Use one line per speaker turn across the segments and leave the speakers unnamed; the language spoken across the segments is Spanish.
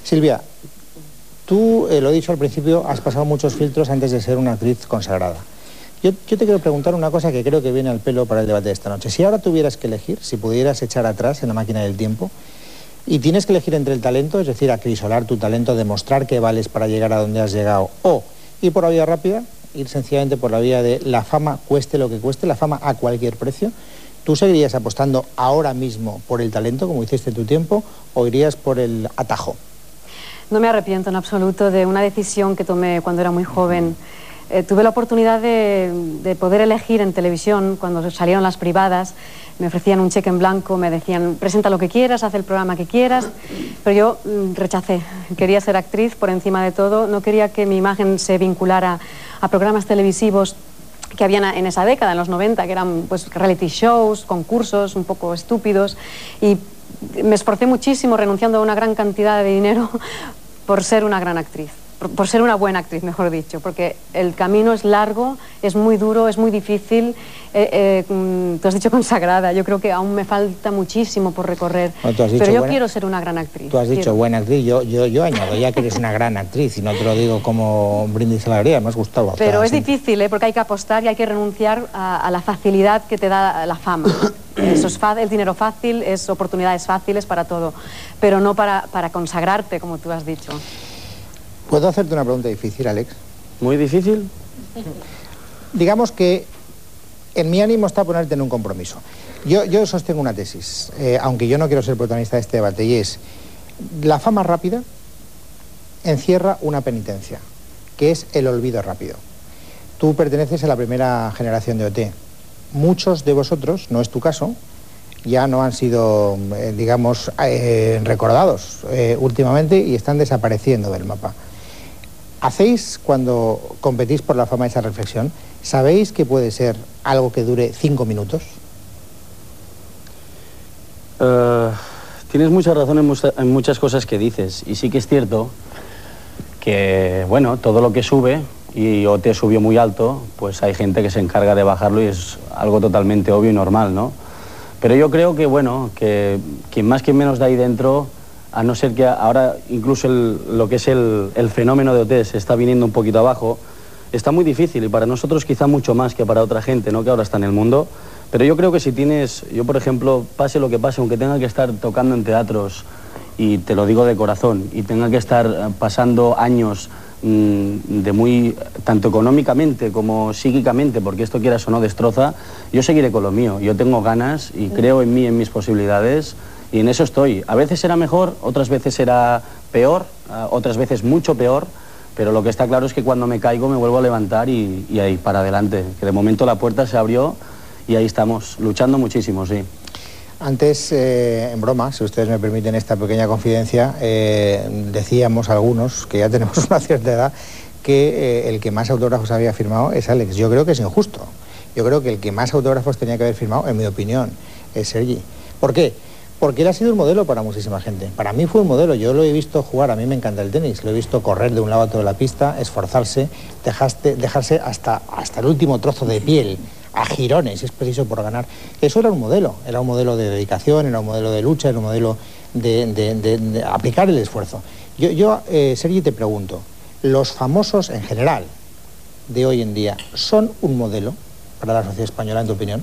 Silvia, tú, lo he dicho al principio, has pasado muchos filtros antes de ser una actriz consagrada. Yo te quiero preguntar una cosa que creo que viene al pelo para el debate de esta noche. Si ahora tuvieras que elegir, si pudieras echar atrás en la máquina del tiempo, y tienes que elegir entre el talento, es decir, acrisolar tu talento, demostrar que vales para llegar a donde has llegado, o ir por la vía rápida, ir sencillamente por la vía de la fama, cueste lo que cueste, la fama a cualquier precio, ¿tú seguirías apostando ahora mismo por el talento, como hiciste tu tiempo, o irías por el atajo?
No me arrepiento en absoluto de una decisión que tomé cuando era muy joven. Tuve la oportunidad de poder elegir en televisión, cuando salieron las privadas, me ofrecían un cheque en blanco, me decían, presenta lo que quieras, haz el programa que quieras, pero yo rechacé. Quería ser actriz por encima de todo, no quería que mi imagen se vinculara a programas televisivos que habían en esa década, en los 90, que eran pues reality shows, concursos un poco estúpidos, y me esforcé muchísimo renunciando a una gran cantidad de dinero por ser una gran actriz. Por ser una buena actriz, mejor dicho, porque el camino es largo, es muy duro, es muy difícil. Tú has dicho consagrada, yo creo que aún me falta muchísimo por recorrer, pero yo quiero ser una gran actriz.
Tú has dicho buena actriz, yo añado ya que eres una gran actriz y no te lo digo como brindis a la alegría, me has gustado.
Pero es difícil, porque hay que apostar y hay que renunciar a la facilidad que te da la fama. Eso es el dinero fácil, es oportunidades fáciles para todo, pero no para consagrarte, como tú has dicho.
¿Puedo hacerte una pregunta difícil, Alex?
¿Muy difícil?
Digamos que en mi ánimo está ponerte en un compromiso. Yo sostengo una tesis, aunque yo no quiero ser protagonista de este debate, y es: la fama rápida encierra una penitencia, que es el olvido rápido. Tú perteneces a la primera generación de OT. Muchos de vosotros, no es tu caso, ya no han sido, digamos, recordados últimamente y están desapareciendo del mapa. ¿Hacéis, cuando competís por la fama, esa reflexión? ¿Sabéis que puede ser algo que dure 5 minutos?
Tienes mucha razón en muchas cosas que dices. Y sí que es cierto que, bueno, todo lo que sube, y OT subió muy alto, pues hay gente que se encarga de bajarlo y es algo totalmente obvio y normal, ¿no? Pero yo creo que, bueno, que quien más, quien menos de ahí dentro, a no ser que ahora incluso lo que es el fenómeno de OT se está viniendo un poquito abajo, está muy difícil, y para nosotros quizá mucho más que para otra gente, ¿no?, que ahora está en el mundo. Pero yo creo que si tienes, yo por ejemplo, pase lo que pase, aunque tenga que estar tocando en teatros, y te lo digo de corazón, y tenga que estar pasando años de muy, tanto económicamente como psíquicamente, porque esto, quieras o no, destroza, yo seguiré con lo mío. Yo tengo ganas y creo en mí, en mis posibilidades, y en eso estoy. A veces será mejor, otras veces será peor, otras veces mucho peor, pero lo que está claro es que cuando me caigo me vuelvo a levantar y ahí para adelante, que de momento la puerta se abrió y ahí estamos, luchando muchísimo, sí.
Antes, en broma, si ustedes me permiten esta pequeña confidencia, decíamos algunos, que ya tenemos una cierta edad, que el que más autógrafos había firmado es Alex. Yo creo que es injusto. Yo creo que el que más autógrafos tenía que haber firmado, en mi opinión, es Sergi. ¿Por qué? Porque él ha sido un modelo para muchísima gente. Para mí fue un modelo, yo lo he visto jugar, a mí me encanta el tenis, lo he visto correr de un lado a otro de la pista, esforzarse, dejarse hasta el último trozo de piel, a jirones, si es preciso, por ganar. Eso era un modelo de dedicación, era un modelo de lucha, era un modelo de aplicar el esfuerzo. Sergi, te pregunto, ¿los famosos en general de hoy en día son un modelo para la sociedad española, en tu opinión?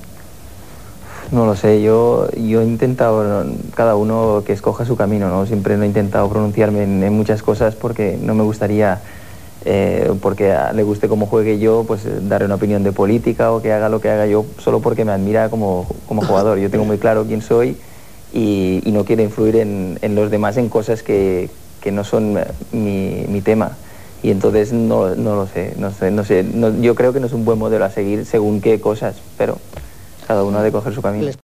No lo sé, yo he intentado, cada uno que escoja su camino, ¿no? Siempre no he intentado pronunciarme en muchas cosas porque no me gustaría, porque le guste cómo juegue yo, pues darle una opinión de política o que haga lo que haga yo solo porque me admira como jugador. Yo tengo muy claro quién soy y no quiero influir en los demás en cosas que no son mi tema. Y entonces no lo sé, yo creo que no es un buen modelo a seguir según qué cosas, pero cada uno ha de coger su camino.